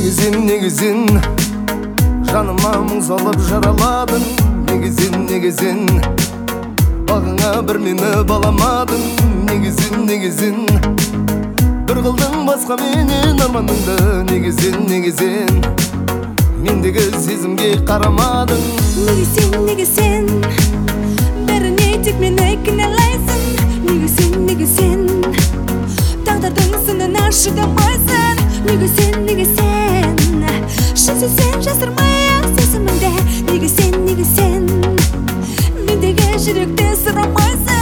Негізін жаныма мұң салып жараладың. Негізін бағыңа бір мені баламадың. Негізін бір қылдың басқа менен арманыңды. Негізін мендегі сезімге қарамадың. Негізін бәріне тек мені кінәлайсың. Негізін тағдырдың сынына шыдамайсың. Негізін шын сөзсен жасырмай-ақ сезіміңді. Негізін мендегі жүректі сұрамайсың.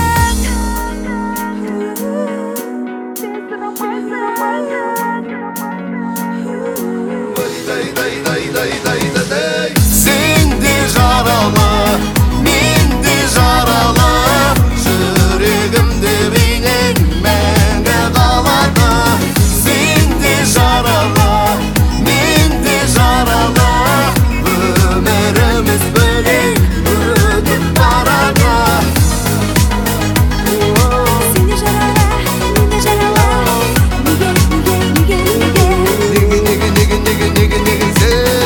Сен де жаралы, мен де жаралы, жүрегімде бейнең мәңгі қалады. Сен де жаралы, мен де жаралы, өміріміз бөлек өтіп барады. Сен де жаралы, мен де жаралы, неге сен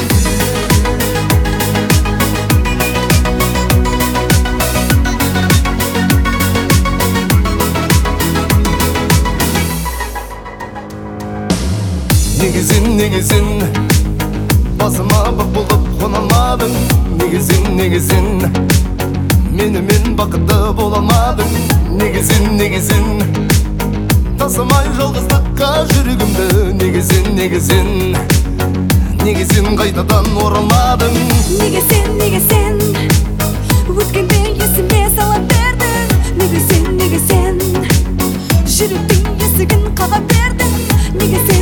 Негізін басыма бұқ болып қонамадың. Негізін менімен бақытты боламадың. Негізін тасымай жалғыздыққа жүрегімді. Негізін қайтадан оралмадың. Негізін өткенде есіме сала бердің. Негізін жүректің есігін қаға бердің. Негізін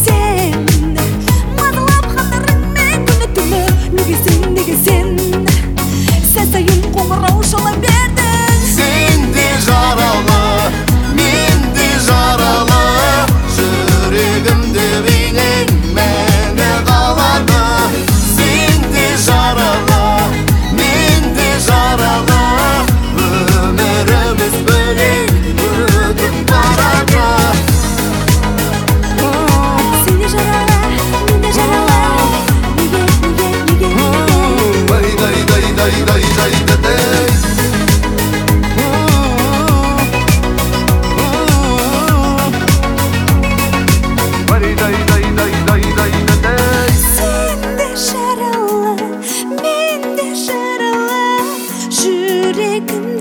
мазалап хаттарыңмен күні түні. Негізін сәт сайын қоңырау шала бердің. Сен де жаралы, мен де жаралы, жүрегімде бейнең мәңгі қалады. Сен де жаралы, мен де жаралы, өміріміз бөлек өтіп барады. Сен де жаралы, мен де жаралы, неге Сен де жаралы, мен де жаралы, жүрегім